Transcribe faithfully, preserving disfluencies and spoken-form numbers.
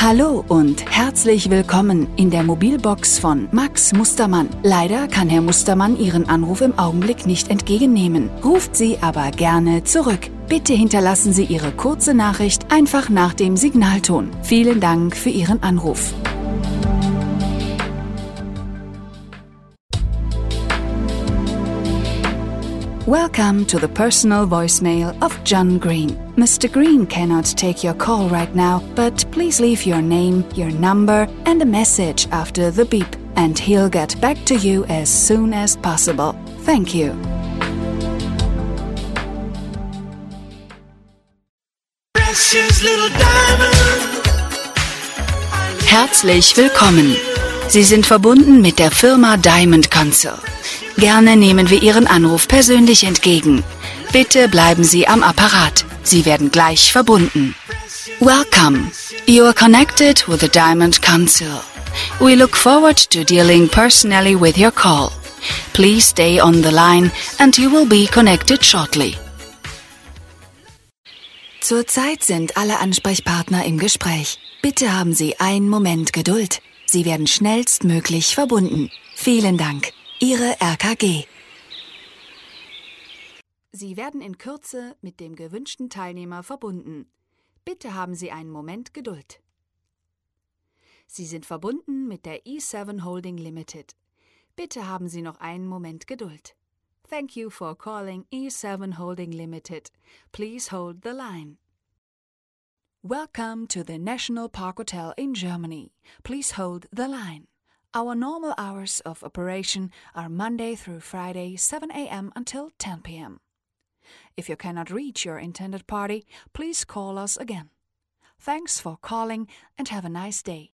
Hallo und herzlich willkommen in der Mobilbox von Max Mustermann. Leider kann Herr Mustermann Ihren Anruf im Augenblick nicht entgegennehmen. Ruft Sie aber gerne zurück. Bitte hinterlassen Sie Ihre kurze Nachricht einfach nach dem Signalton. Vielen Dank für Ihren Anruf. Welcome to the personal voicemail of John Green. Mister Green cannot take your call right now, but please leave your name, your number, and a message after the beep, and he'll get back to you as soon as possible. Thank you. Herzlich willkommen. Sie sind verbunden mit der Firma Diamond Council. Gerne nehmen wir Ihren Anruf persönlich entgegen. Bitte bleiben Sie am Apparat. Sie werden gleich verbunden. Welcome. You are connected with the Diamond Council. We look forward to dealing personally with your call. Please stay on the line and you will be connected shortly. Zurzeit sind alle Ansprechpartner im Gespräch. Bitte haben Sie einen Moment Geduld. Sie werden schnellstmöglich verbunden. Vielen Dank. Ihre R K G. Sie werden in Kürze mit dem gewünschten Teilnehmer verbunden. Bitte haben Sie einen Moment Geduld. Sie sind verbunden mit der E seven Holding Limited. Bitte haben Sie noch einen Moment Geduld. Thank you for calling E seven Holding Limited. Please hold the line. Welcome to the National Park Hotel in Germany. Please hold the line. Our normal hours of operation are Monday through Friday, seven a m until ten p m If you cannot reach your intended party, please call us again. Thanks for calling and have a nice day.